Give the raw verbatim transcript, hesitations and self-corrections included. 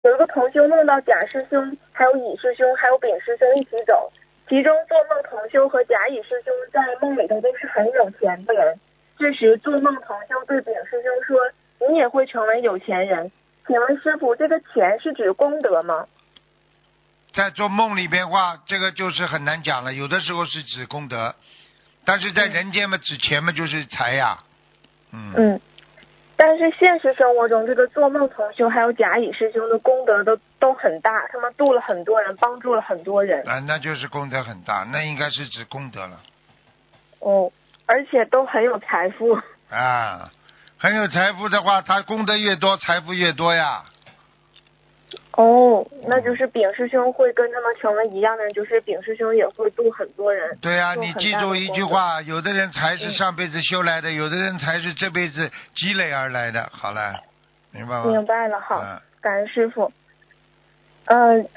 有一个同修梦到甲师兄、还有乙师兄、还有丙师兄一起走，其中做梦同修和甲乙师兄在梦里头都是很有钱的人。这时做梦同修对丙师兄说：“你也会成为有钱人。”请问师傅，这个钱是指功德吗？ 在做梦里边话，这个就是很难讲了。有的时候是指功德，但是在人间嘛，指钱嘛就是财呀。嗯。 嗯。但是现实生活中，这个做梦同修还有甲乙师兄的功德都都很大，他们度了很多人，帮助了很多人。 啊，那就是功德很大，那应该是指功德了。 哦，而且都很有财富。 啊，很有财富的话，他功德越多，财富越多呀。 哦，那就是丙师兄会跟他们成为一样的人，就是丙师兄也会度很多人。 对呀、啊，你记住一句话，有的人才是上辈子修来的，嗯、有的人才是这辈子积累而来的。好了，明白吗？ 明白了，好， 嗯、 感恩师傅。嗯、呃。